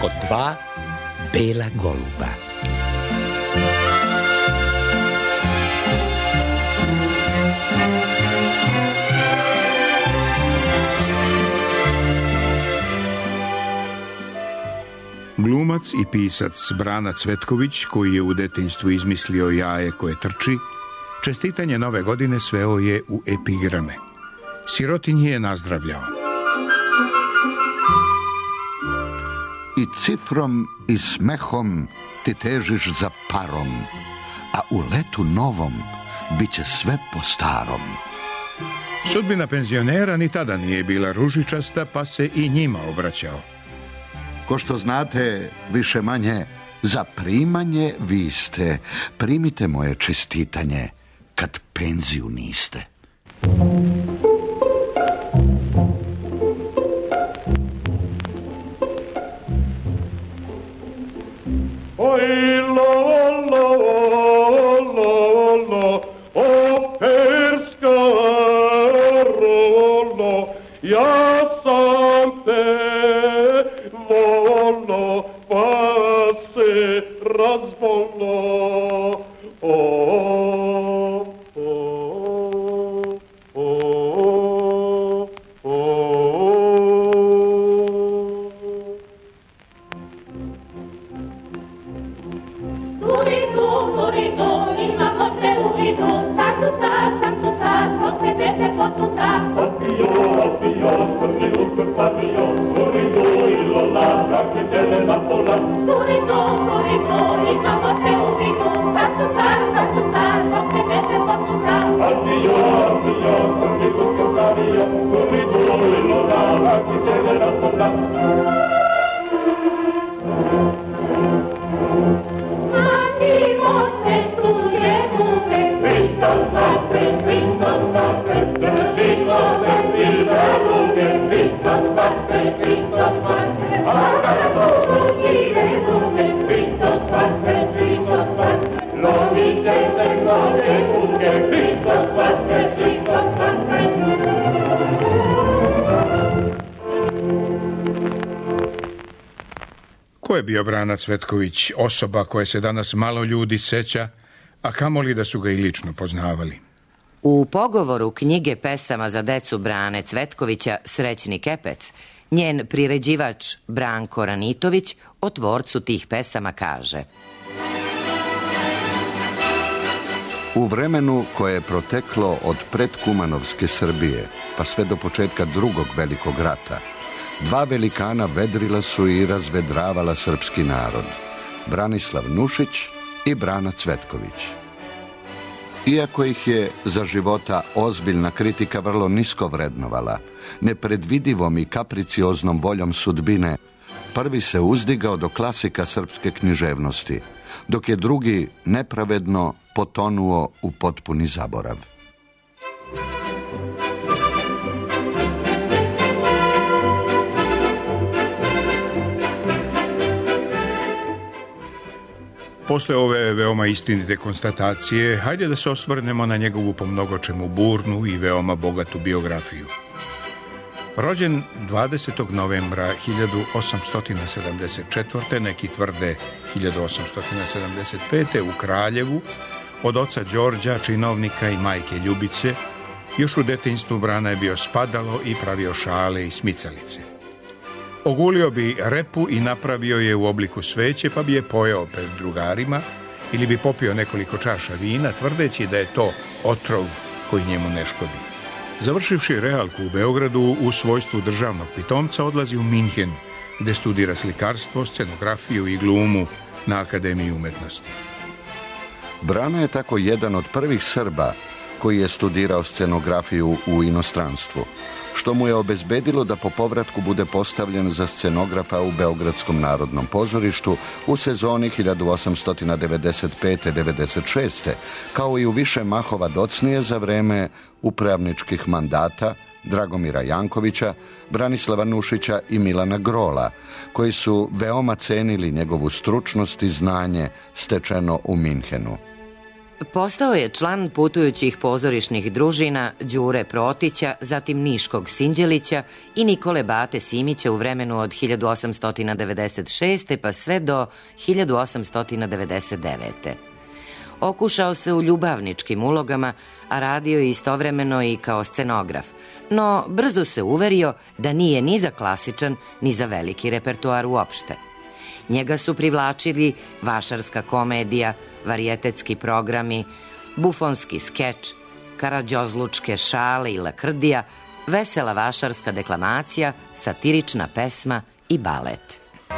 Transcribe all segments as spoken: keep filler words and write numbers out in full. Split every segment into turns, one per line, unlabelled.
kod dva bela goluba.
Glumac i pisac Brana Cvetković, koji je u detinjstvu izmislio jaje koje trči, čestitanje nove godine sveo je u epigrame. Sirotinji je nazdravljao.
I cifrom i smehom ti težiš za parom, a u letu novom bit će sve po starom.
Sudbina penzionera ni tada nije bila ružičasta, pa se i njima obraćao.
Ko što znate, više manje, za primanje vi ste. Primite moje čestitanje, kad penziju niste.
Oj, lo, lo, lo, lo, operska rolo, ja sam te volo, pa se razvolo. O, o, o, o,
Turitu, turitu, ima hoće uvidu, taktu sa, taktu sa, od sebe se potuta.
Opio, opio, crni usprt pavio, turitu i lola, kak je tele na pola.
Turitu, turitu, ima hoće uvidu, taktu sa, taktu sa, od sebe se potuta.
Opio, opio, crni usprt pavio, turitu i lola, kak je tele na pola.
Animo se tu je muke,
Cristo sacre, Cristo sacre, Cristo sacre, ruke, Cristo sacre, Cristo sacre,
tu je muke,
Cristo sacre, Cristo sacre, lo dice tengo de buque, Cristo sacre, Cristo sacre.
Ko je bio Brana Cvetković, osoba koje se danas malo ljudi seća, a kamoli da su ga i lično poznavali?
U pogovoru knjige pesama za decu Brane Cvetkovića Srećni kepec, njen priređivač Branko Ranitović o tvorcu tih pesama kaže:
U vremenu koje je proteklo od predkumanovske Srbije pa sve do početka drugog velikog rata, dva velikana vedrila su i razvedravala srpski narod, Branislav Nušić i Brana Cvetković. Iako ih je za života ozbiljna kritika vrlo nisko vrednovala, nepredvidivom i kapricioznom voljom sudbine, prvi se uzdigao do klasika srpske književnosti, dok je drugi nepravedno potonuo u potpuni zaborav.
Posle ove veoma istinite konstatacije, hajde da se osvrnemo na njegovu po mnogočemu burnu i veoma bogatu biografiju. Rođen dvadesetog novembra hiljadu osamsto sedamdeset četvrte. neki tvrde hiljadu osamsto sedamdeset pete. u Kraljevu, od oca Đorđa, činovnika, i majke Ljubice, još u detinjstvu Brana je bio spadalo i pravio šale i smicalice. Ogulio bi repu i napravio je u obliku sveće, pa bi je pojeo pred drugarima ili bi popio nekoliko čaša vina, tvrdeći da je to otrov koji njemu ne škodi. Završivši realku u Beogradu, u svojstvu državnog pitomca odlazi u Minhen, gde studira slikarstvo, scenografiju i glumu na Akademiji umetnosti.
Brana je tako jedan od prvih Srba koji je studirao scenografiju u inostranstvu, što mu je obezbedilo da po povratku bude postavljen za scenografa u Beogradskom narodnom pozorištu u sezoni hiljadu osamsto devedeset pete devedeset šeste. kao i u više mahova docnije za vreme upravničkih mandata Dragomira Jankovića, Branislava Nušića i Milana Grola, koji su veoma cenili njegovu stručnost i znanje stečeno u Minhenu.
Postao je član putujućih pozorišnih družina Đure Protića, zatim Niškog Sinđelića i Nikole Bate Simića u vremenu od hiljadu osamsto devedeset šeste. pa sve do hiljadu osamsto devedeset devete. Okušao se u ljubavničkim ulogama, a radio je istovremeno i kao scenograf, no brzo se uverio da nije ni za klasičan, ni za veliki repertoar uopšte. Njega su privlačili vašarska komedija, varijetetski programi, bufonski skeč, karađozlučke šale i lakrdija, vesela vašarska deklamacija, satirična pesma i balet.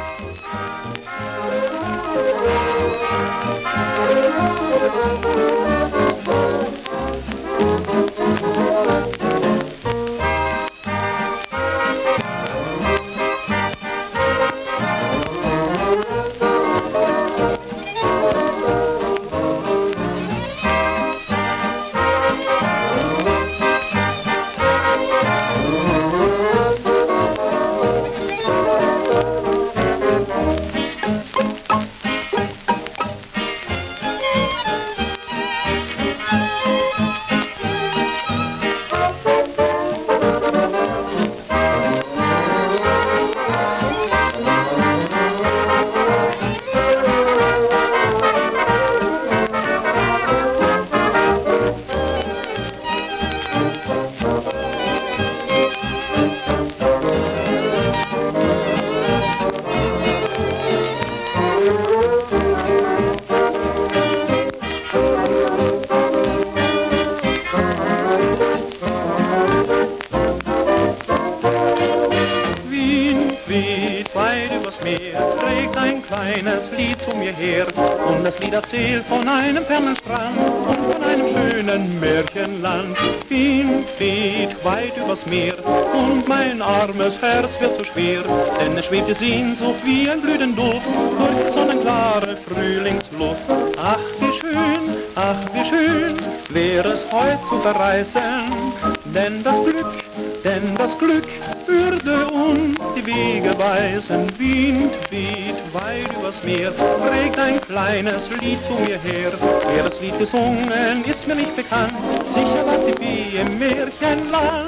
Erzählt von einem fernen Strand und von einem schönen Märchenland. Wind weht weit übers Meer und mein armes Herz wird so schwer, denn es schwebt die Sehnsucht wie ein glühender Duft durch sonnenklare Frühlingsluft. Ach, wie schön, ach, wie schön wäre es heut zu verreisen, denn das Glück, denn das Glück würde uns die Wege weisen. Wind weht weit übers Meer, trägt ein kleines Lied zu mir her. Wer das Lied gesungen, ist mir nicht bekannt, sicher war die Fee im Märchenland.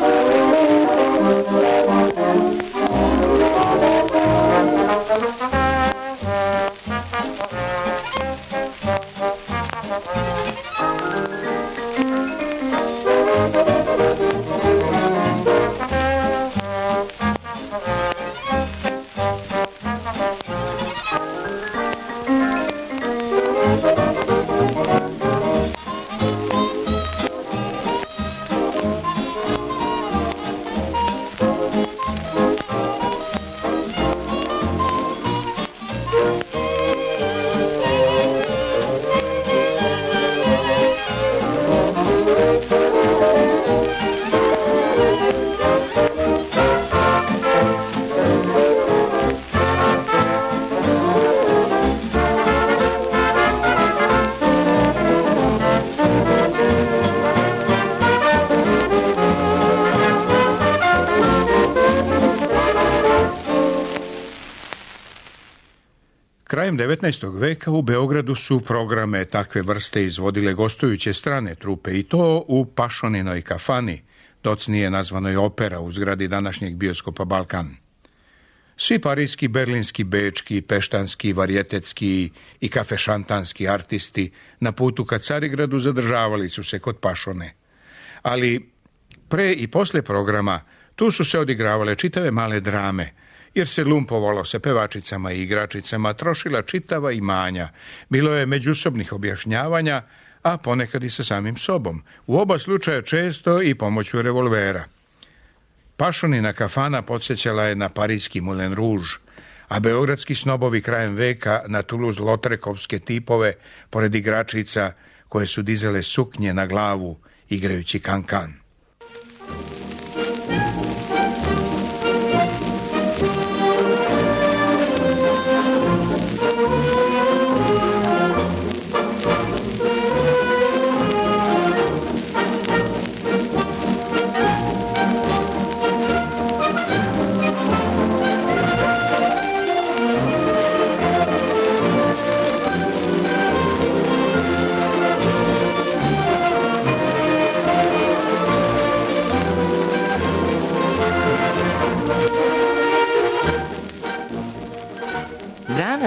Krajem devetnaestog veka u Beogradu su programe takve vrste izvodile gostujuće strane trupe i to u Pašoninoj kafani, docnije nazvanoj Opera u zgradi današnjeg bioskopa Balkan. Svi parijski, berlinski, bečki, peštanski, varijetetski i kafešantanski artisti na putu ka Carigradu zadržavali su se kod Pašone. Ali pre i posle programa tu su se odigravale čitave male drame, jer se lumpovalo sa pevačicama i igračicama, trošila čitava imanja, bilo je međusobnih objašnjavanja, a ponekad i sa samim sobom, u oba slučaja često i pomoću revolvera. Pašonina kafana podsjećala je na parijski Moulin Rouge, a beogradski snobovi krajem veka na Toulouse-Lautrekovske tipove, pored igračica koje su dizale suknje na glavu igrajući kankan.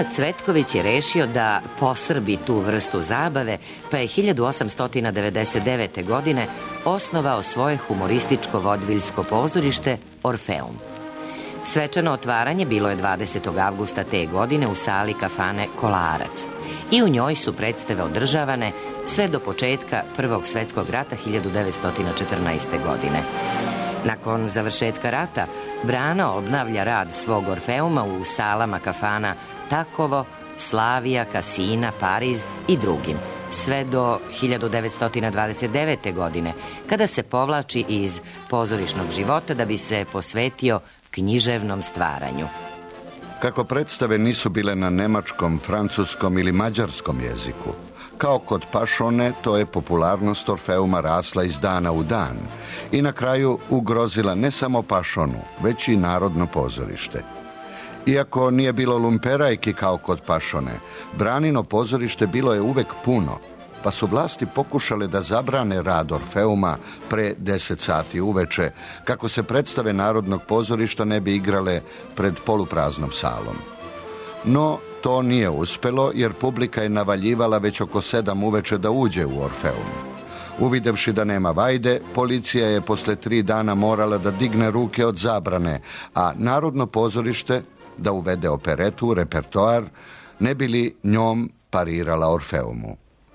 Milorad Cvetković je rešio da posrbi tu vrstu zabave, pa je hiljadu osamsto devedeset devete. godine osnovao svoje humorističko vodviljsko pozorište Orfeum. Svečano otvaranje bilo je dvadesetog avgusta te godine u sali kafane Kolarac i u njoj su predstave održavane sve do početka Prvog svetskog rata hiljadu devetsto četrnaeste. godine. Nakon završetka rata, Brana obnavlja rad svog Orfeuma u salama kafana Takovo, Slavija, Kasina, Pariz i drugim, sve do hiljadu devetsto dvadeset devete. godine, kada se povlači iz pozorišnog života da bi se posvetio književnom stvaranju.
Kako predstave nisu bile na nemačkom, francuskom ili mađarskom jeziku, kao kod Pašone, to je popularnost Orfeuma rasla iz dana u dan i na kraju ugrozila ne samo Pašonu, već i Narodno pozorište. Iako nije bilo lumperajki kao kod Pašone, Branino pozorište bilo je uvek puno, pa su vlasti pokušale da zabrane rad Orfeuma pre deset sati uveče, kako se predstave Narodnog pozorišta ne bi igrale pred polupraznom salom. No, to nije uspelo, jer publika je navaljivala već oko sedam uveče da uđe u Orfeum. Uvidevši da nema vajde, policija je posle tri dana morala da digne ruke od zabrane, a Narodno pozorište da uvede operetu u repertoar, ne bi li njom parirala Orfeumu.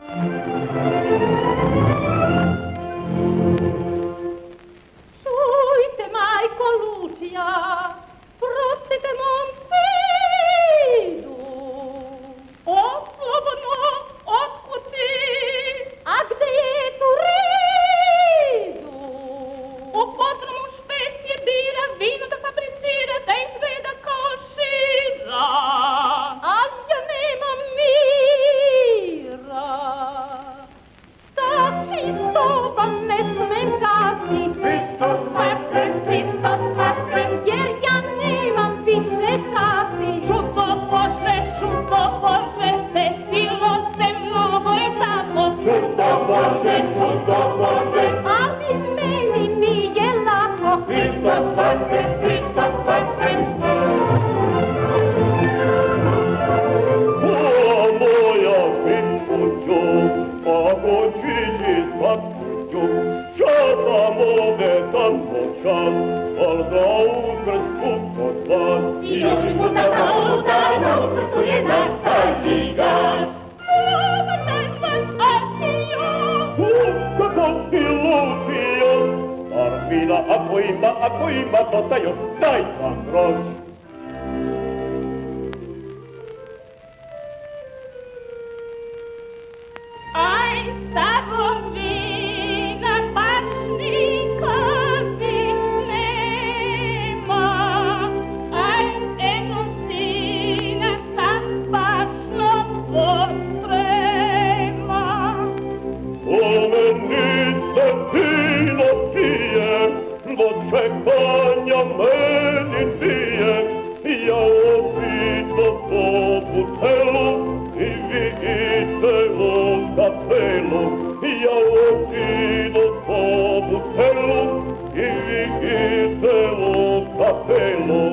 Čujte, majko Lučija, prostite mom sidu. O, slobodno, otkud ti? A gde je tu redu? U podrumu špecije bira, vino da fabricira, da izgleda kao šira. Ali ja nemam mira. Tači to vam ne smem dati. Hristos vakrem, Hristos vakrem, jer ja nemam više časti. Čudo Bože, čudo Bože, desilo se mnogo je tako. Čudo Bože, čudo Bože, ali meni nije lako. Hristos vakrem, Hristos vakrem.
Moja pinkuću, ako čiđi svakuću, čata mode tanko čas, al da ukrsku kod vas.
I još puta da luda, na ukrstu je naš taj gigaš. Slava najsvan Artio!
U, kako si Lučio, Armina, ako ima, ako ima, dosta još, daj vam groš.
Aj, starovina, baš nikad nema. Aj, eno sina, sad bašno posprema.
Omenice vino pije, do čekanja meni pije, ja opito po butelu i vi idelo kapelu, ja opito po butelu i vi idelo kapelu.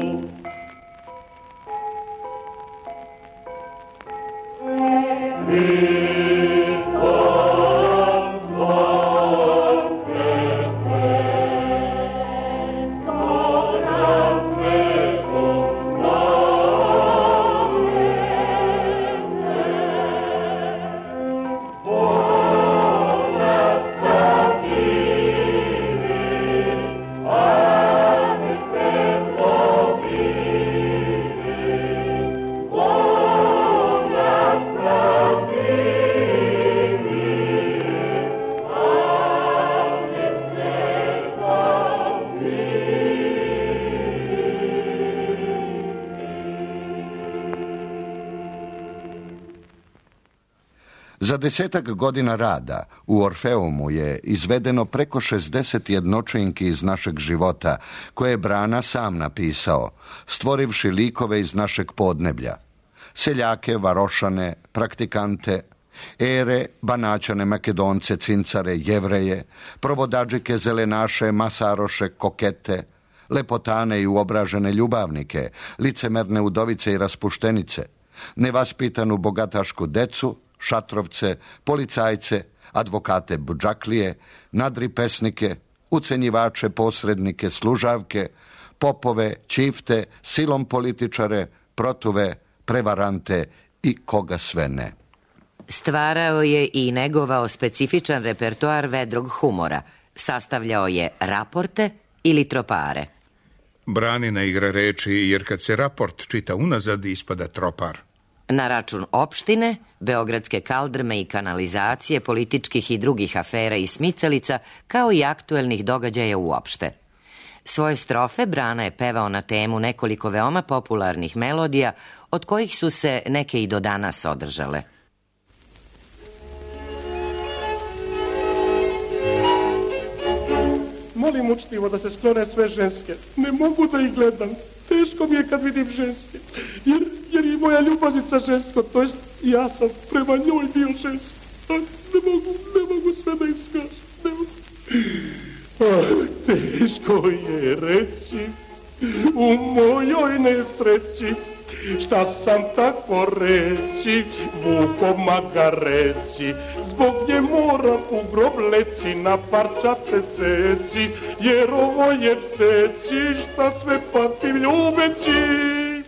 Za desetak godina rada u Orfeumu je izvedeno preko šezdeset jednočinki iz našeg života, koje je Brana sam napisao, stvorivši likove iz našeg podneblja. Seljake, varošane, praktikante, ere, banaćane, makedonce, cincare, jevreje, provodadžike, zelenaše, masaroše, kokete, lepotane i uobražene ljubavnike, licemerne udovice i raspuštenice, nevaspitanu bogatašku decu, šatrovce, policajce, advokate budžaklije, nadripesnike, ucenjivače, posrednike, služavke, popove, čifte, silom političare, protuve, prevarante i koga sve ne.
Stvarao je i negovao specifičan repertoar vedrog humora. Sastavljao je raporte ili tropare.
Branina igra reči, jer kad se raport čita unazad, ispada tropar.
Na račun opštine, beogradske kaldrme i kanalizacije, političkih i drugih afera i smicalica, kao i aktuelnih događaja uopšte. Svoje strofe Brana je pevao na temu nekoliko veoma popularnih melodija, od kojih su se neke i do danas održale.
Molim učtivo da se sklone sve ženske. Ne mogu da ih gledam. Teško mi je kad vidim ženske. Jer, jer je moja ljubazica žensko, to jest ja sam prema njoj bio žensko. A ne mogu, ne mogu sve da iskažem. Ne mogu. Ah, teško je reći u mojoj nesreći šta sam tako reći, vukom magareći, zbog nje moram u grob leći, na parčace seći, jer ovo je pseći, šta sve patim ljubeći.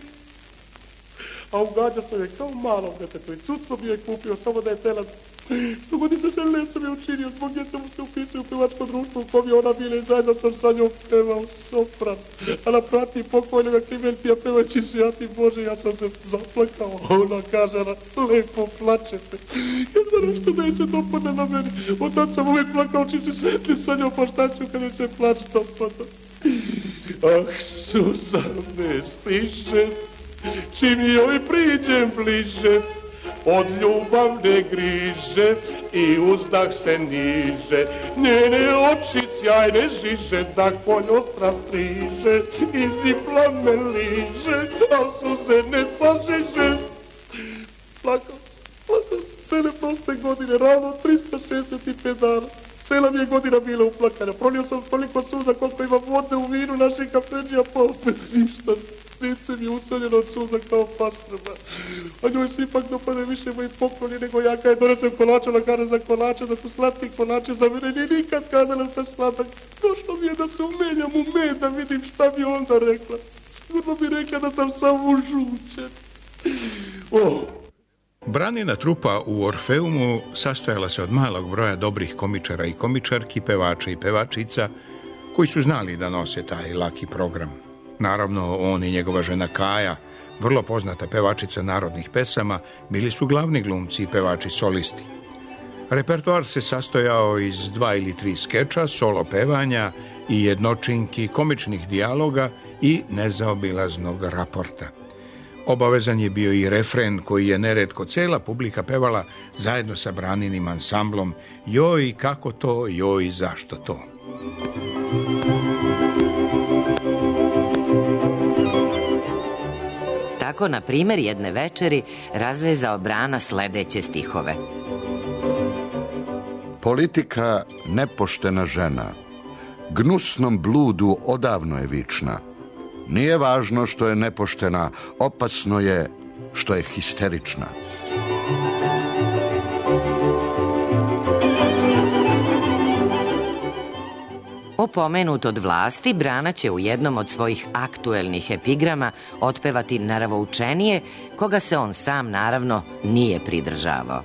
A ugađa sam je kao malom detetu i cucko bi je kupio, samo da je tela. Što god nisam žele sam je učinio, zbog nje sam mu se upisao u pevačko društvo u kom je ona bila i zajedno sam sa njom pevao sopran. A na prati pokojnoga Klimentija pevajući Žijati Bože, ja sam se zaplakao. Ona kaže, ona lepo plačete. Ja znam što da je se dopada na meni. Od tad sam uvijek plakao čim se sretlim sa njom, pa šta ću kada je se plač dopada. Ah, Suzane stiže, čim joj priđem bliže, od ljubavne griže i uzdah se niže, njene oči sjajne žiže, da konj ostra striže, iz njih plamen liže, a suze ne sažiže. Plakao sam, plakao sam cele proste godine, ravno tristo šezdeset pet dana. Cela mi je godina bila uplakana, prolio sam toliko suza koliko ima vode u vinu naših kafeđija, pa opet ništa. Lice mi je usoljeno od suza kao pastrba. A njoj se ipak dopade više moji pokloni nego ja kada je donesem kolača, ona kaže za kolače, da su slatki kolače, za mene nije nikad kazala sam slatak. Došlo mi je da se umenjam u med, da vidim šta bi onda rekla. Sigurno bi rekla da sam samo žućen. Oh.
Branina trupa u Orfeumu sastojala se od malog broja dobrih komičara i komičarki, pevača i pevačica, koji su znali da nose taj laki program. Naravno, on i njegova žena Kaja, vrlo poznata pevačica narodnih pesama, bili su glavni glumci i pevači solisti. Repertoar se sastojao iz dva ili tri skeča, solo pevanja i jednočinki, komičnih dijaloga i nezaobilaznog raporta. Obavezan je bio i refren koji je neretko cela publika pevala zajedno sa Braninim ansamblom Joj, kako to, joj, zašto to.
Tako, na primjer, jedne večeri razvezao Brana sledeće stihove.
Politika nepoštena žena, gnusnom bludu odavno je vična. Nije važno što je nepoštena, opasno je što je histerična.
Opomenut od vlasti, Brana će u jednom od svojih aktuelnih epigrama otpevati naravoučenije, koga se on sam, naravno, nije pridržavao.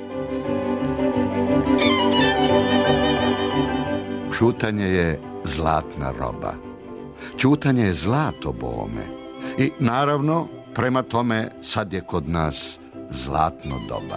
Ćutanje je zlatna roba. Ćutanje je zlato bome. I naravno, prema tome, sad je kod nas zlatno doba.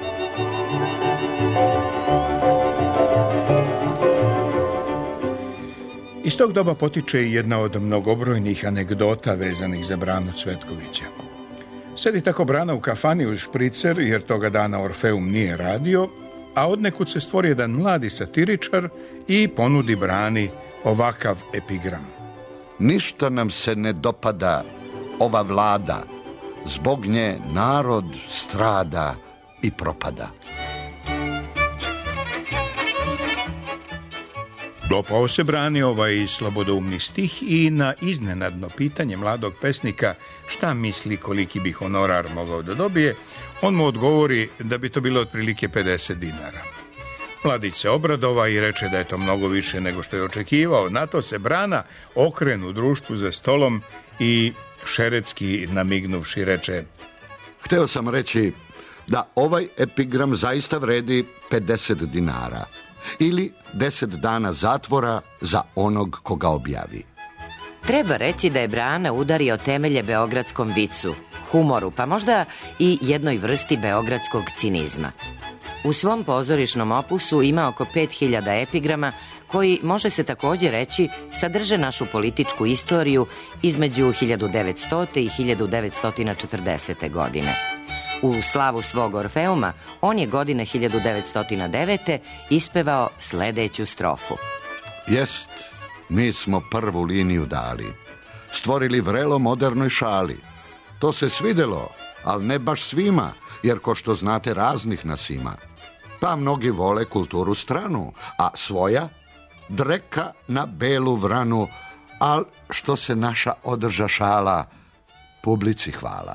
Iz tog doba potiče i jedna od mnogobrojnih anegdota vezanih za Branu Cvetkovića. Sedi tako Brana u kafani uz špricer, jer toga dana Orfeum nije radio, a odnekud se stvori jedan mladi satiričar i ponudi Brani ovakav epigram.
Ništa nam se ne dopada ova vlada, zbog nje narod strada i propada.
Dopao se Brani ovaj slobodoumni stih i na iznenadno pitanje mladog pesnika šta misli koliki bi honorar mogao da dobije, on mu odgovori da bi to bilo otprilike pedeset dinara. Mladić se obradova i reče da je to mnogo više nego što je očekivao. Na to se Brana okrenu društvu za stolom i šeretski namignuvši reče:
Hteo sam reći da ovaj epigram zaista vredi pedeset dinara ili deset dana zatvora za onog koga objavi.
Treba reći da je Brana udario temelje beogradskom vicu, humoru, pa možda i jednoj vrsti beogradskog cinizma. U svom pozorišnom opusu ima oko pet hiljada epigrama koji, može se također reći, sadrže našu političku istoriju između hiljadu devetsto. i hiljadu devetsto četrdesete. godine. U slavu svog Orfeuma on je godine hiljadu devetsto devete. ispevao sledeću strofu.
Jest, mi smo prvu liniju dali, stvorili vrelo modernoj šali. To se svidelo, ali ne baš svima, jer ko što znate raznih nas ima. Pa mnogi vole kulturu stranu, a svoja dreka na belu vranu, al što se naša održa šala, publici hvala.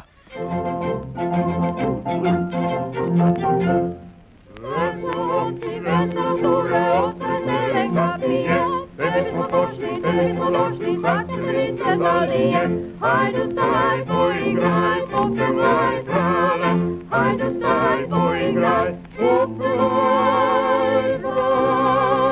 Veselonci, veselure, otvrnele kapije, tebe smo pošli, tebe smo došli, svačim rince balije. Hajde staj, poigraj, popevaj krale, hajde staj, poigraj, popevaj krale.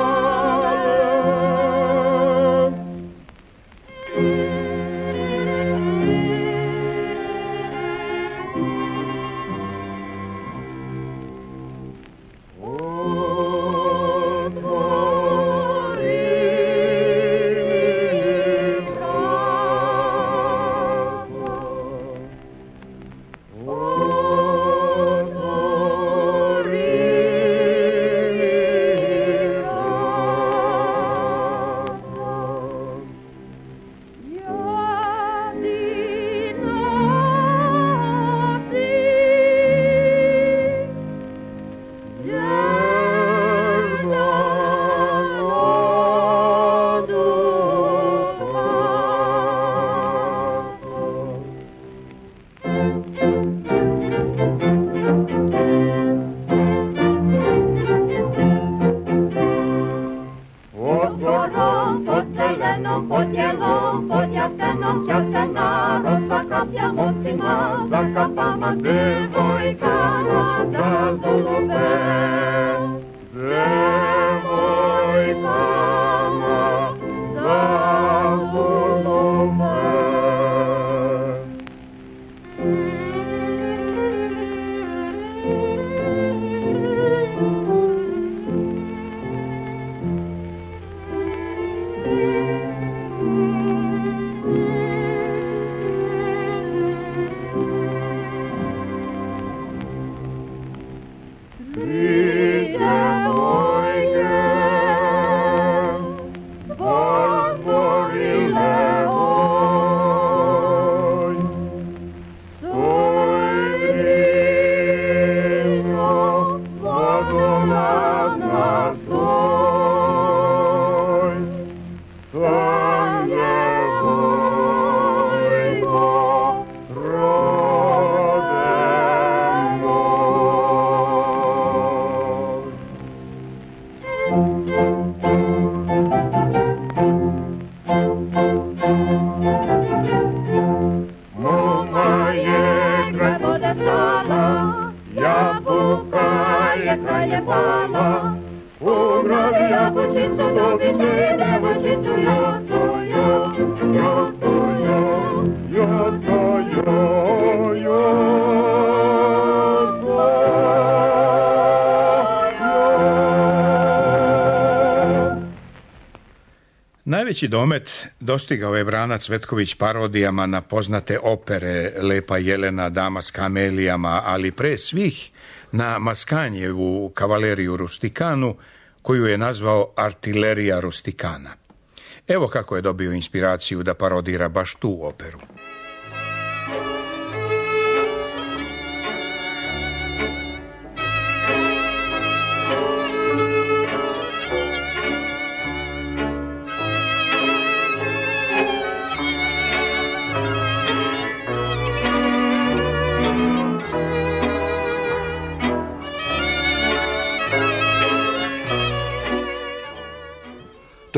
Najveći domet dostigao je Brana Cvetković parodijama na poznate opere Lepa Jelena, Dama s kamelijama, ali pre svih na Maskanjevu kavaleriju rustikanu, koju je nazvao Artilerija rustikana. Evo kako je dobio inspiraciju da parodira baš tu operu.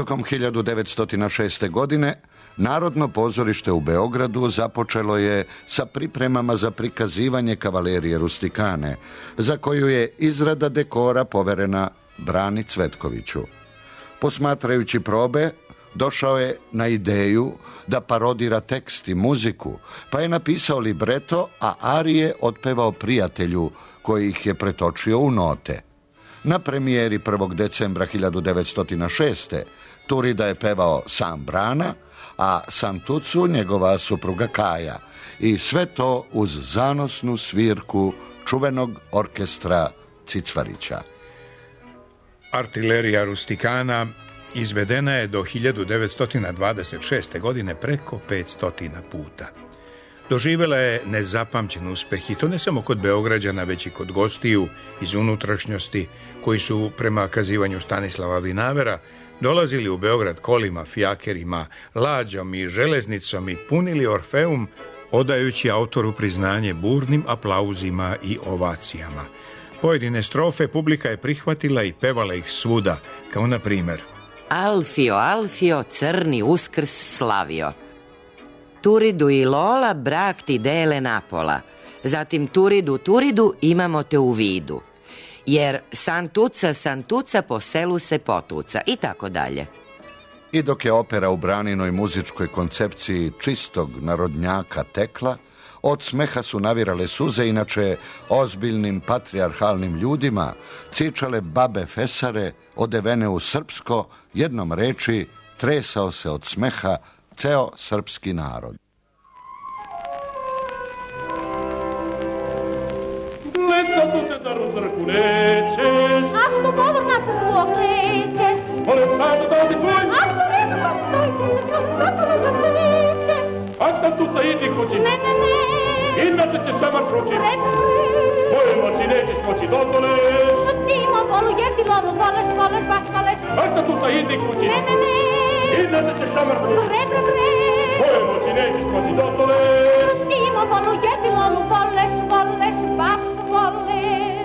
Tokom hiljadu devetsto šeste. godine Narodno pozorište u Beogradu započelo je sa pripremama za prikazivanje Kavalerije rustikane, za koju je izrada dekora poverena Brani Cvetkoviću. Posmatrajući probe, došao je na ideju da parodira tekst i muziku, pa je napisao libreto, a arije otpevao prijatelju koji ih je pretočio u note. Na premijeri prvog decembra hiljadu devetsto šeste. Turida je pevao sam Brana, a Santucu njegova supruga Kaja, i sve to uz zanosnu svirku čuvenog orkestra Cicvarića.
Artilerija rustikana izvedena je do hiljadu devetsto dvadeset šeste. godine preko petsto puta. Doživjela je nezapamćen uspeh i to ne samo kod Beograđana, već i kod gostiju iz unutrašnjosti koji su prema kazivanju Stanislava Vinavera dolazili u Beograd kolima, fijakerima, lađom i železnicom i punili Orfeum, odajući autoru priznanje burnim aplauzima i ovacijama. Pojedine strofe publika je prihvatila i pevala ih svuda, kao na primjer:
Alfio, Alfio, crni uskrs slavio. Turidu i Lola brak ti dele napola. Zatim Turidu, Turidu, imamo te u vidu. Jer Santuca, Santuca po selu se potuca i tako dalje.
I dok je opera u Braninoj muzičkoj koncepciji čistog narodnjaka tekla, od smeha su navirale suze, inače ozbiljnim patrijarhalnim ljudima, cičale babe fesare, odevene u srpsko, jednom reči tresao se od smeha ceo srpski narod.
Gleda tu se da rozrku nećeš,
A što govor na crkvu okrećeš?
molim sada da odi tvoj,
A što redu pa stoj, sam gotovo zakrećeš?
a sam tu sa idi kući,
Ne, ne, ne,
i da će te sama čući,
redu
tvoje moći nećeš moći dozvoleš,
Timo volu, jesi lovu, voleš, voleš, baš voleš.
a sam tu sa idi kući,
Ne, ne, ne,
i da će te sama čući,
redu, redu
tvoje moći nećeš moći dozvoleš.
Timo volu, jesi lovu, voleš, voleš, baš voleš.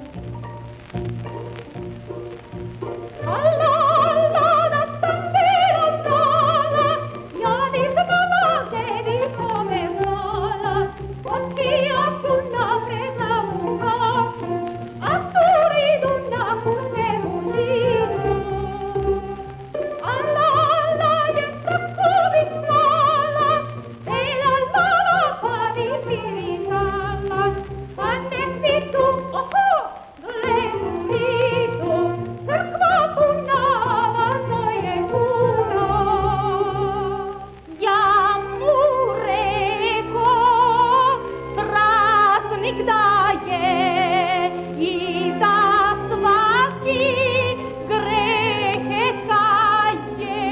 Alla, alla, la stampera sola, io di semana devi come vola, oddio sulla presa un capo, a Turidu na curse musino. Alla, alla, je tako vitrala, e la lava pa di piritala, pa ne si tu, oho, gledi tu, crkva punava, to je puno. Ja mu reko, praznik daje i za svaki grehe kaje.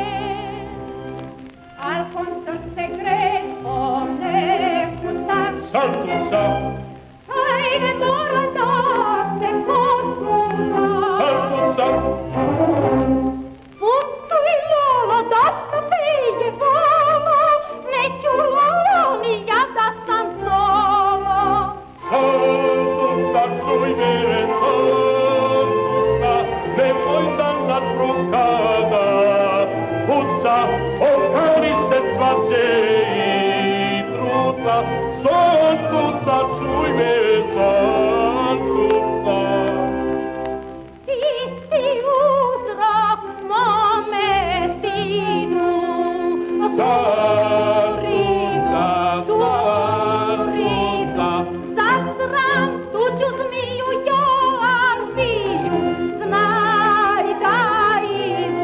Al con se greho ne putam,
Santuca,
ajde mora da se potputa.
Santuca,
Puttu i Lolo da se pije volo, neću Lolo ni ja da sam solo.
Santuca, čuj mene, Santuca, nemoj da nas prokada, puca, okani se svađe i truca, Santuca, čuj me, Santuca.
Ti si uzrok mome stinu,
Santuca, Santuca,
zasram tuđu zmiju jo Alfiju, znaj da i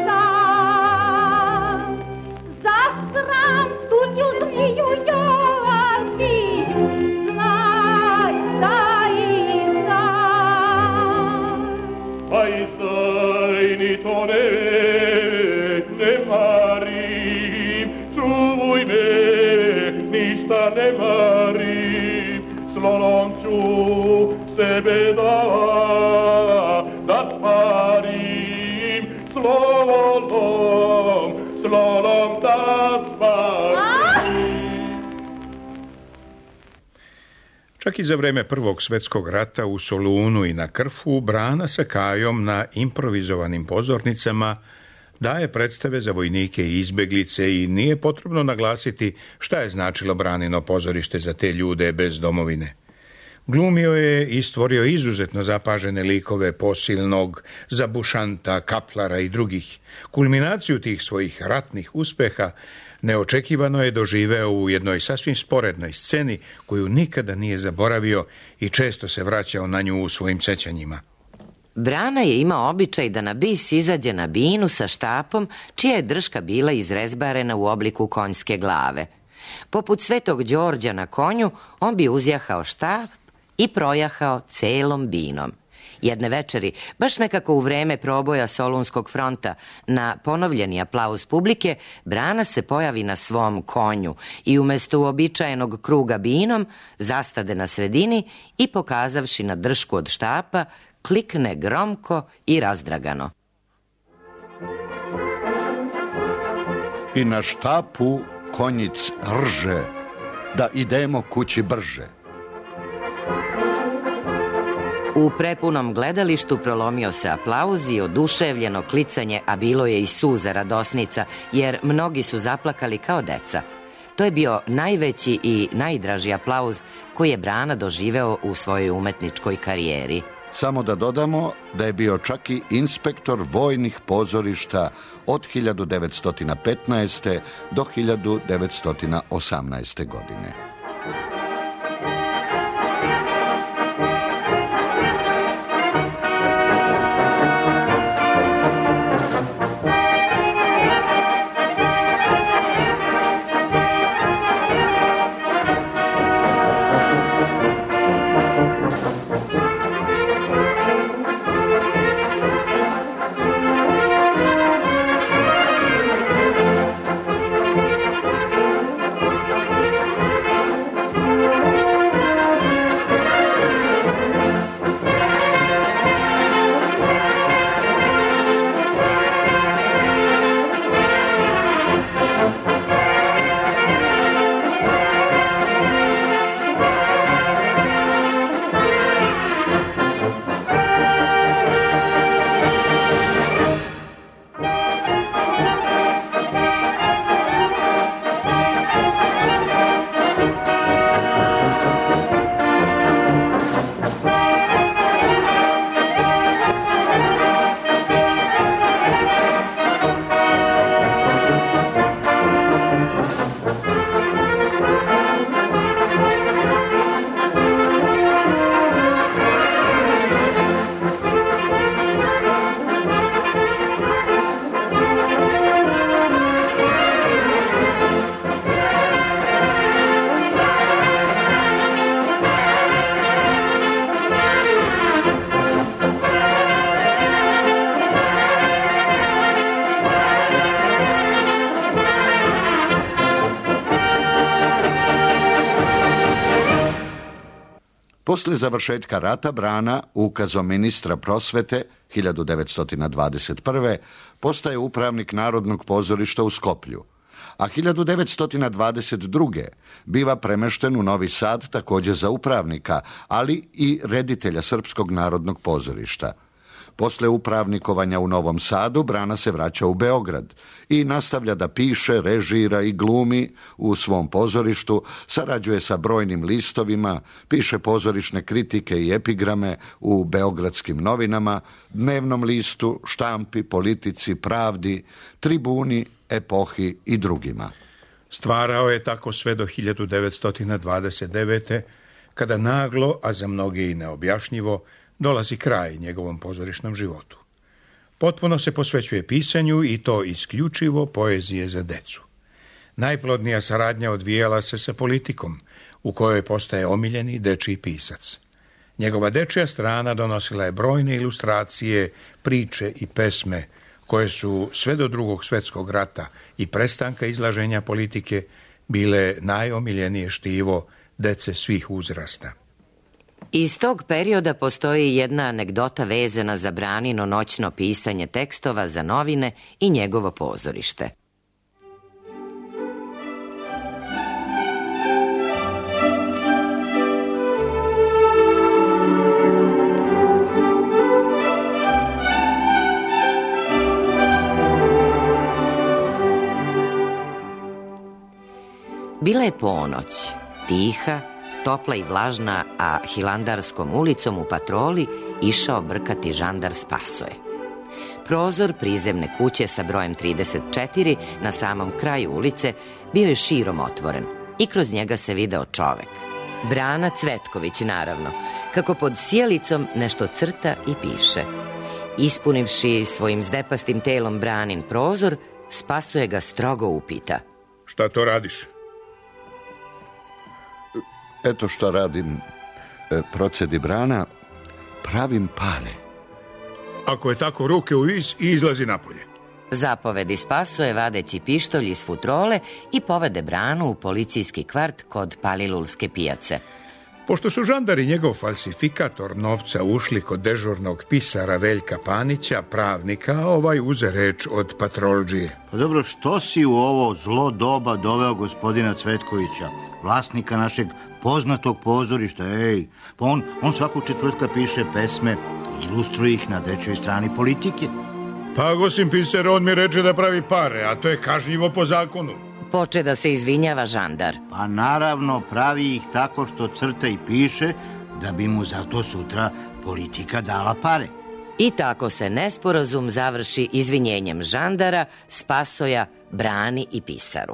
sam. Zasram tuđu zmiju jo Alfiju, znaj da i sam.
aj zdaj ni to ne, ne marim, čuj me, ništa ne marim, s Lolom ću sebe da, da sparim, s Lolom, s Lolom da sparim.
Čak i za vreme Prvog svjetskog rata u Solunu i na Krfu Brana sa Kajom na improvizovanim pozornicama Daje predstave za vojnike i izbeglice i nije potrebno naglasiti šta je značilo Branino pozorište za te ljude bez domovine. Glumio je i stvorio izuzetno zapažene likove Posilnog, Zabušanta, Kaplara i drugih. Kulminaciju tih svojih ratnih uspeha neočekivano je doživeo u jednoj sasvim sporednoj sceni koju nikada nije zaboravio i često se vraćao na nju u svojim sećanjima.
Brana je imao običaj da na bis izađe na binu sa štapom, čija je drška bila izrezbarena u obliku konjske glave. Poput Svetog Đorđa na konju, on bi uzjahao štap i projahao celom binom. Jedne večeri, baš nekako u vreme proboja Solunskog fronta, na ponovljeni aplauz publike, Brana se pojavi na svom konju i umjesto uobičajenog kruga binom, zastade na sredini i pokazavši na dršku od štapa, klikne gromko i razdragano.
I na štapu konjic rže, da idemo kući brže.
U prepunom gledalištu prolomio se aplauz i oduševljeno klicanje, a bilo je i suza radosnica, jer mnogi su zaplakali kao deca. To je bio najveći i najdraži aplauz koji je Brana doživeo u svojoj umetničkoj karijeri.
Samo da dodamo da je bio čak i inspektor vojnih pozorišta od hiljadu devetsto petnaeste. do hiljadu devetsto osamnaeste. godine. Poslije završetka rata Brana, ukazom ministra prosvete hiljadu devetsto dvadeset prve. postaje upravnik Narodnog pozorišta u Skoplju, a hiljadu devetsto dvadeset druge. biva premešten u Novi Sad također za upravnika, ali i reditelja Srpskog narodnog pozorišta. Posle upravnikovanja u Novom Sadu, Brana se vraća u Beograd i nastavlja da piše, režira i glumi u svom pozorištu, sarađuje sa brojnim listovima, piše pozorišne kritike i epigrame u beogradskim novinama, Dnevnom listu, Štampi, Politici, Pravdi, Tribuni, Epohi i drugima.
Stvarao je tako sve do hiljadu devetsto dvadeset devete. kada naglo, a za mnoge i neobjašnjivo, dolazi kraj njegovom pozorišnom životu. Potpuno se posvećuje pisanju i to isključivo poezije za decu. Najplodnija saradnja odvijala se sa Politikom, u kojoj postaje omiljeni dečiji pisac. Njegova dečija strana donosila je brojne ilustracije, priče i pesme, koje su sve do Drugog svjetskog rata i prestanka izlaženja Politike bile najomiljenije štivo dece svih uzrasta.
Iz tog perioda postoji jedna anegdota vezana za Branino noćno pisanje tekstova za novine i njegovo pozorište. Bila je ponoć, tiha, topla i vlažna, a Hilandarskom ulicom u patroli išao brkati žandar Spasoje. Prozor prizemne kuće sa brojem trideset četiri na samom kraju ulice bio je širom otvoren i kroz njega se video čovek. Brana Cvetković, naravno, kako pod sjelicom nešto crta i piše. Ispunivši svojim zdepastim telom Branin prozor, Spasoje ga strogo upita.
Šta to radiš?
Eto šta radim, e, procedi Brana, pravim pare.
Ako je tako, ruke u vis i izlazi napolje.
Zapovedi Spasoje vadeći pištolj iz futrole i povede Branu u policijski kvart kod Palilulske pijace.
Pošto su žandari njegov falsifikator novca ušli kod dežurnog pisara Veljka Panića, pravnika, ovaj uze reč od patrolđije.
Pa dobro, što si u ovo zlo doba doveo gospodina Cvetkovića, vlasnika našeg poznatog pozorišta, ej, pa on, on svakog četvrtka piše pesme, ilustruje ih na dečjoj strani politike.
Pa, gosim pisar, on mi reče da pravi pare, a to je kažnjivo po zakonu.
Poče da se izvinjava žandar.
Pa naravno, pravi ih tako što crta i piše, da bi mu zato sutra politika dala pare.
I tako se nesporazum završi izvinjenjem žandara, Spasoja, Brani i pisaru.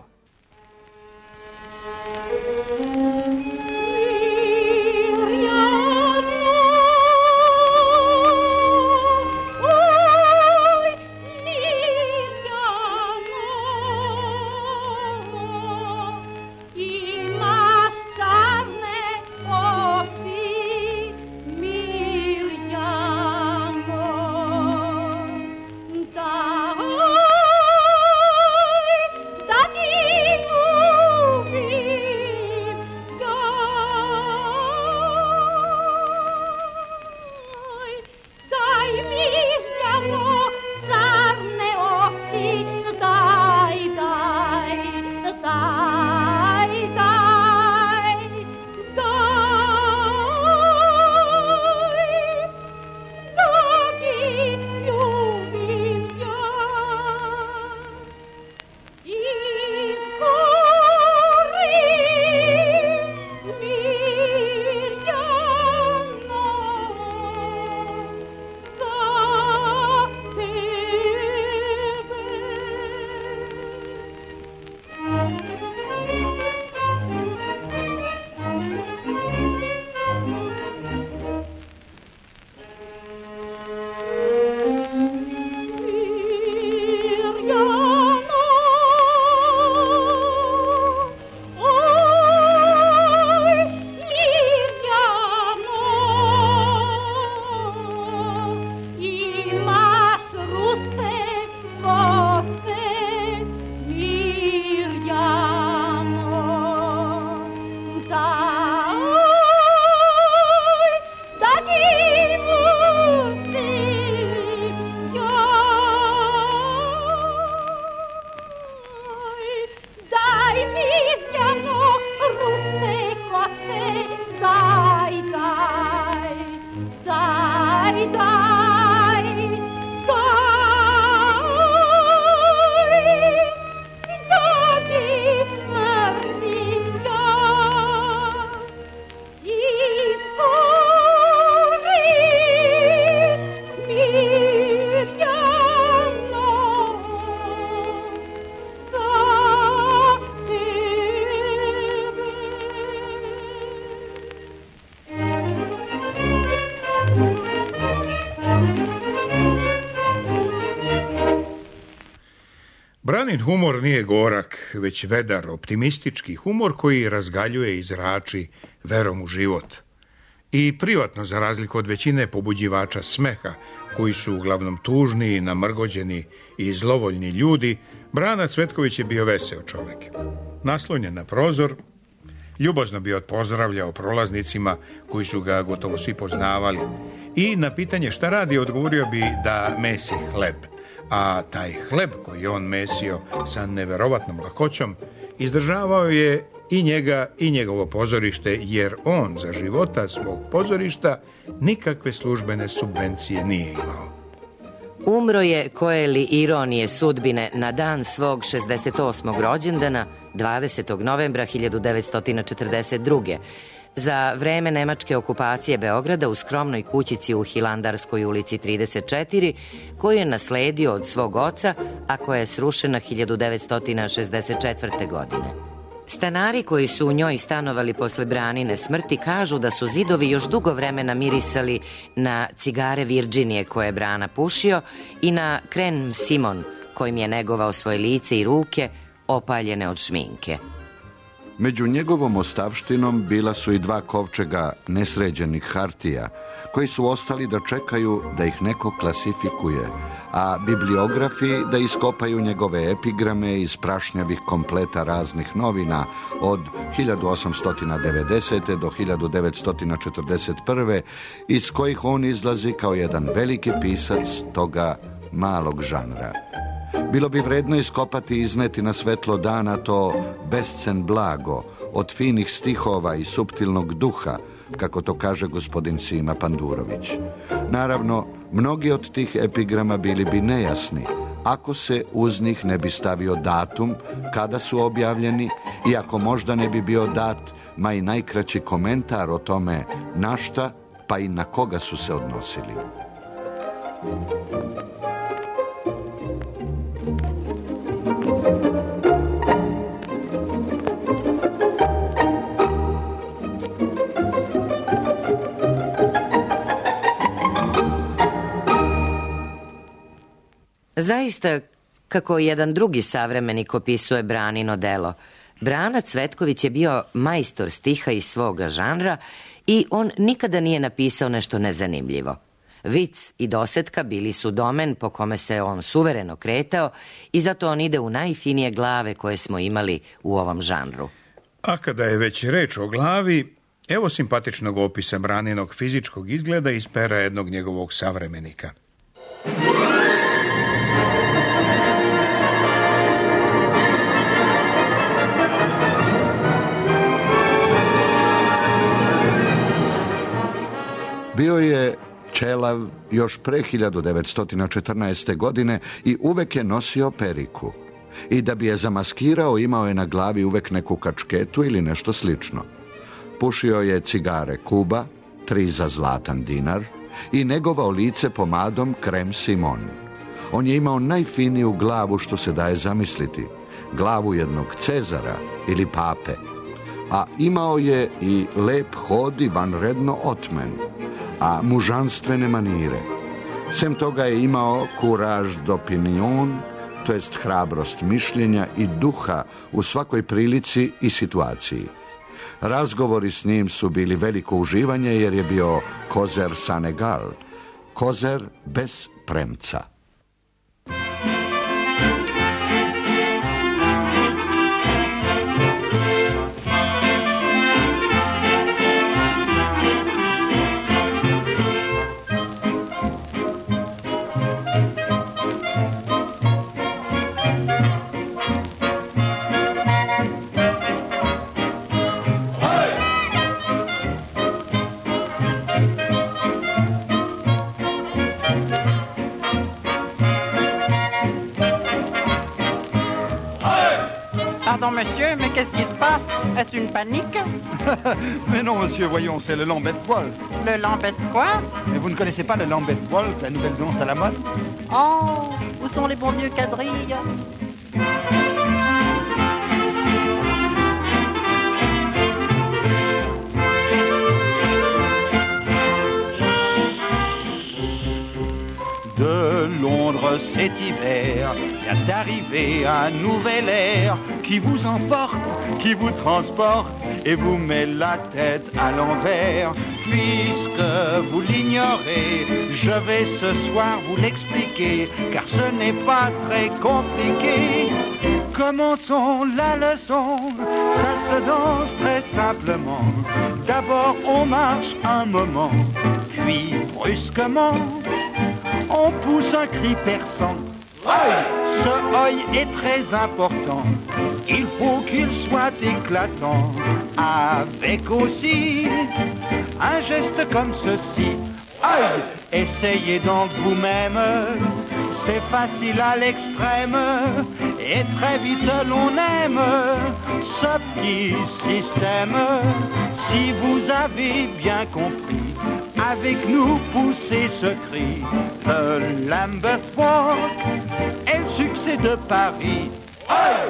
Branin humor nije gorak, već vedar, optimistički humor koji razgaljuje i zrači verom u život. I privatno, za razliku od većine pobuđivača smeha, koji su uglavnom tužni, namrgođeni i zlovoljni ljudi, Brana Cvetković je bio veseo čovjek. Naslonjen na prozor, ljubazno bi odpozdravljao prolaznicima koji su ga gotovo svi poznavali i na pitanje šta radi odgovorio bi da mesi hleb. A taj hleb koji on mesio sa neverovatnom lakoćom izdržavao je i njega i njegovo pozorište, jer on za života svog pozorišta nikakve službene subvencije nije imao.
Umro je, koje li ironije sudbine, na dan svog šezdeset osmog rođendana, dvadesetog novembra hiljadu devetsto četrdeset druge. za vreme nemačke okupacije Beograda u skromnoj kućici u Hilandarskoj ulici trideset četiri, koju je nasledio od svog oca, a koja je srušena hiljadu devetsto šezdeset četvrte. godine. Stanari koji su u njoj stanovali posle Branine smrti kažu da su zidovi još dugo vremena mirisali na cigare Virginije koje je Brana pušio i na krem Simon kojim je negovao svoje lice i ruke opaljene od šminke.
Među njegovom ostavštinom bila su i dva kovčega nesređenih hartija, koji su ostali da čekaju da ih neko klasifikuje, a bibliografi da iskopaju njegove epigrame iz prašnjavih kompleta raznih novina od hiljadu osamsto devedesete. do hiljadu devetsto četrdeset prve. iz kojih on izlazi kao jedan veliki pisac toga malog žanra. Bilo bi vredno iskopati i izneti na svetlo dana to bescen blago od finih stihova i suptilnog duha, kako to kaže gospodin Sima Pandurović. Naravno, mnogi od tih epigrama bili bi nejasni, ako se uz njih ne bi stavio datum kada su objavljeni i ako možda ne bi bio dat ma i najkraći komentar o tome na šta pa i na koga su se odnosili.
Zaista, kako jedan drugi savremenik opisuje Branino delo, Brana Cvetković je bio majstor stiha iz svoga žanra i on nikada nije napisao nešto nezanimljivo. Vic i dosetka bili su domen po kome se on suvereno kretao i zato on ide u najfinije glave koje smo imali u ovom žanru.
A kada je već reč o glavi, evo simpatičnog opisa Braninog fizičkog izgleda iz pera jednog njegovog savremenika.
Bio je čelav još pre hiljadu devetsto četrnaeste. godine i uvek je nosio periku. I da bi je zamaskirao, imao je na glavi uvek neku kačketu ili nešto slično. Pušio je cigare Kuba, tri za zlatan dinar, i negovao lice pomadom krem Simon. On je imao najfiniju glavu što se daje zamisliti, glavu jednog Cezara ili pape. A imao je i lep hod i vanredno otmen, a mužanstvene manire. Sem toga je imao courage d'opinion, to jest hrabrost mišljenja i duha u svakoj prilici i situaciji. Razgovori s njim su bili veliko uživanje jer je bio kozer Sanegal, kozer bez premca.
Pardon, monsieur, mais qu'est-ce qui se passe? Est-ce une panique?
Mais non, monsieur, voyons, c'est le Lambeth Wolf.
Le Lambeth quoi?
Mais vous ne connaissez pas le Lambeth Wolf, la nouvelle danse à la mode?
Oh, où sont les bons vieux quadrilles?
De Londres cet hiver vient d'arriver un nouvel air qui vous emporte, qui vous transporte et vous met la tête à l'envers. Puisque vous l'ignorez, je vais ce soir vous l'expliquer, car ce n'est pas très compliqué. Commençons la leçon, ça se danse très simplement. D'abord on marche un moment, puis brusquement on pousse un cri perçant. Oi! Ce oi est très important. Il faut qu'il soit éclatant. Avec aussi un geste comme ceci. Oi! Essayez donc vous-même c'est facile à l'extrême et très vite l'on aime ce petit système. Si vous avez bien compris, avec nous poussez ce cri. Le Lambeth Walk est le succès de Paris. Hey!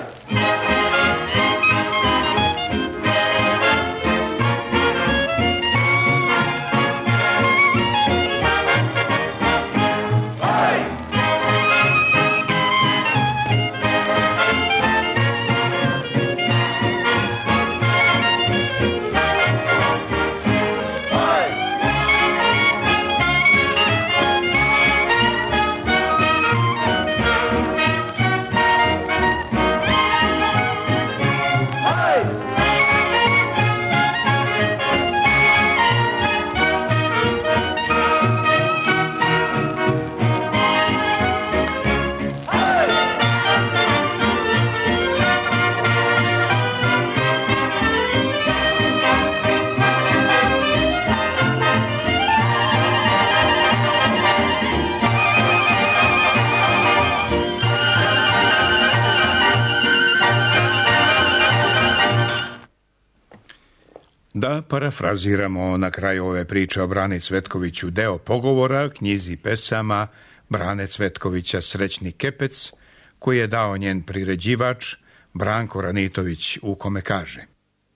Da parafraziramo na kraju ove priče o Brani Cvetkoviću deo pogovora knjizi pesama Brane Cvetkovića Srećni kepec, koji je dao njen priređivač Branko Ranitović, u kome kaže: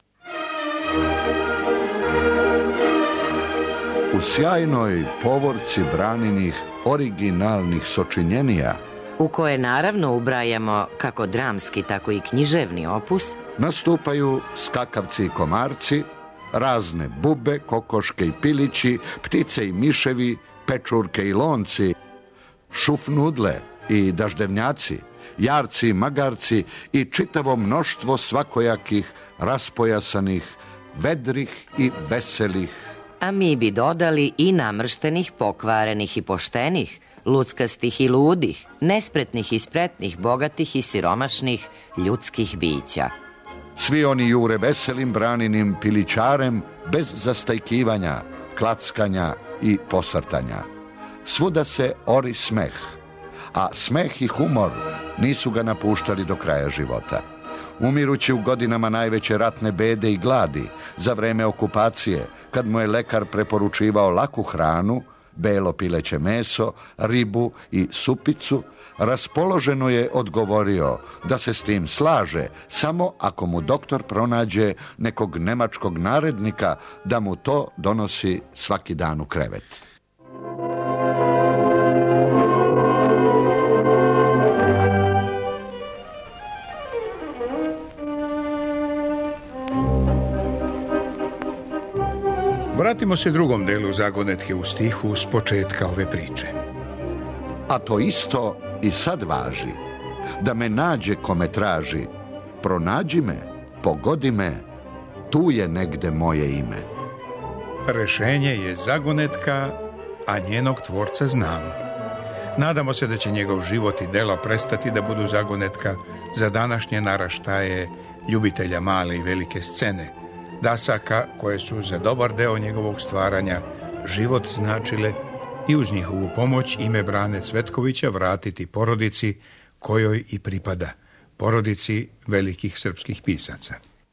U sjajnoj povorci Braninih originalnih sočinjenija,
u koje naravno ubrajamo kako dramski, tako i književni opus,
nastupaju skakavci i komarci, razne bube, kokoške i pilići, ptice i miševi, pečurke i lonci, šufnudle i daždevnjaci, jarci i magarci i čitavo mnoštvo svakojakih, raspojasanih, vedrih i veselih.
A mi bi dodali i namrštenih, pokvarenih i poštenih, luckastih i ludih, nespretnih i spretnih, bogatih i siromašnih ljudskih bića.
Svi oni jure veselim Braninim pilićarem bez zastajkivanja, klackanja i posrtanja. Svuda se ori smeh, a smeh i humor nisu ga napuštali do kraja života. Umirući u godinama najveće ratne bede i gladi, za vreme okupacije, kad mu je lekar preporučivao laku hranu, belo pileće meso, ribu i supicu, raspoloženo je odgovorio da se s tim slaže samo ako mu doktor pronađe nekog nemačkog narednika da mu to donosi svaki dan u krevet.
Vratimo se drugom delu zagonetke u stihu s početka ove priče.
A to isto i sad važi, da me nađe kome traži, pronađi me, pogodi me, tu je negde moje ime.
Rešenje je zagonetka, a njenog tvorca znamo. Nadamo se da će njegov život i delo prestati da budu zagonetka za današnje naraštaje ljubitelja male i velike scene, dasaka koje su za dobar deo njegovog stvaranja život značile i uz njihovu pomoć ime Brane Cvetkovića vratiti porodici kojoj i pripada, porodici velikih srpskih pisaca.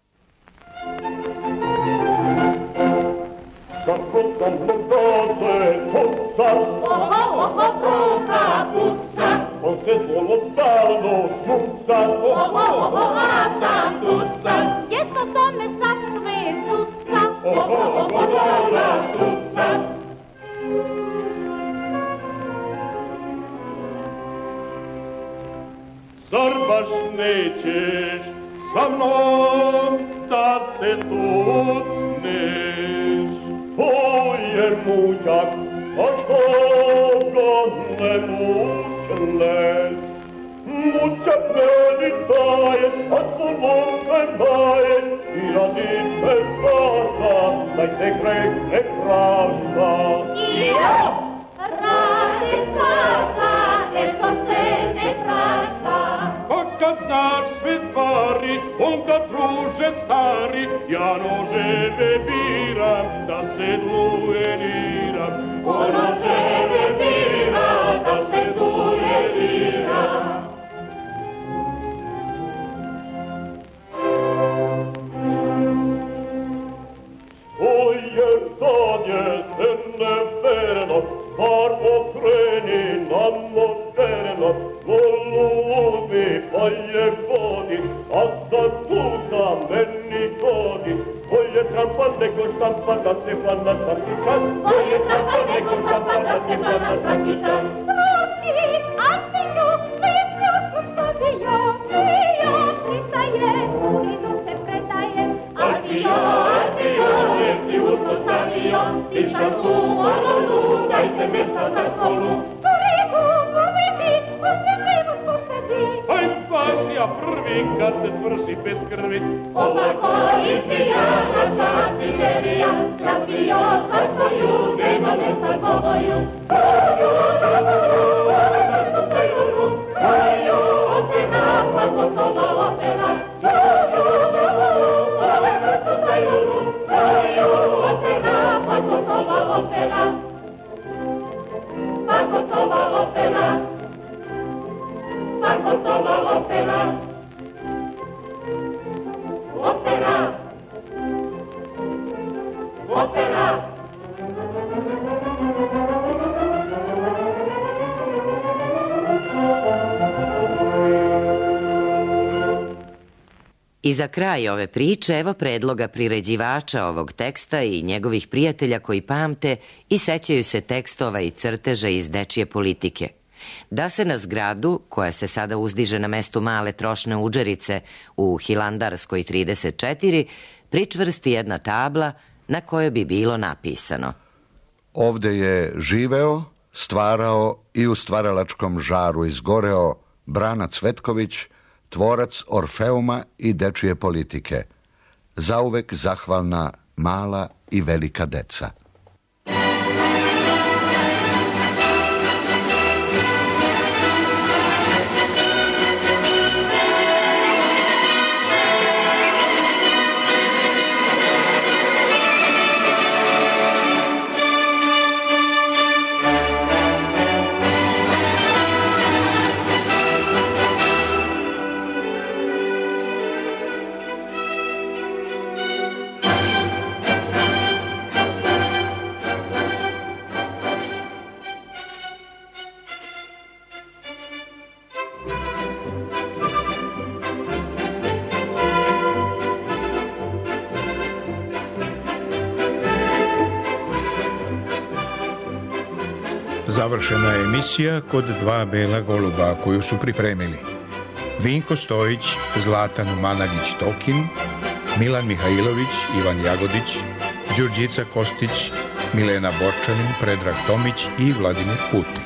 Zar baš nećeš sa mnom da se tucneš? To je mućak, a što ga ne mučles? Mućak meni daje, a sobom me daje, i radi me prašta, daj te greh ne prašta.
I ja, radi prašta, eto se ne prašta.
Kad znaš sve stvari, onda druže stari, ja noževe biram, da se dueliram.
O noževe biram, da se dueliram.
oči, bolje trampa nego štampa da se vlada svaki čas. Bolje trampa nego štampa da se vlada svaki čas.
Sruki, a si nju, lijepo postavio, bio pristaje, sinu se predaje.
Artio, Artio, lijep si uspostavio, ti sam tu, ololu, dajte mjesta za kolu.
Kuriku, pometi, osjetljivo spuštati.
Aj, baš ja prvi kad se svrši bez krvi.
Ovako izbija naša artiljerija, Artio, za svoju, nema mjesta povoju. Koju, koju, koju, koju, opera, pa gotova opera. Koju, koju, koju, opera, pa gotova opera. Pa gotova opera. Pa gotova opera. Opera. Opera.
I za kraj ove priče evo predloga priređivača ovog teksta i njegovih prijatelja koji pamte i sećaju se tekstova i crteža iz dečije politike. Da se na zgradu, koja se sada uzdiže na mestu male trošne udžerice u Hilandarskoj trideset četiri, pričvrsti jedna tabla na kojoj bi bilo napisano:
Ovde je živeo, stvarao i u stvaralačkom žaru izgoreo Brana Cvetković, tvorac Orfeuma i dečije politike. Zauvek zahvalna mala i velika deca.
Završena je emisija Kod dva bela goluba koju su pripremili Vinko Stojić, Zlatan Managić-Tokin, Milan Mihajlović, Ivan Jagodić, Đurđica Kostić, Milena Borčanin, Predrag Tomić i Vladimir Putnik.